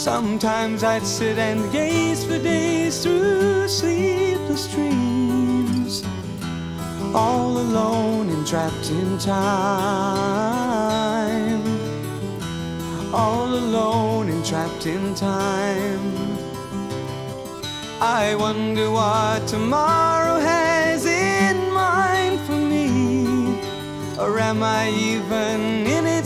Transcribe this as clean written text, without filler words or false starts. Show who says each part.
Speaker 1: Sometimes I'd sit and gaze for days through sleepless dreams, all alone and trapped in time, all alone and trapped in time. I wonder what tomorrow has in mind for me, or am I even in it?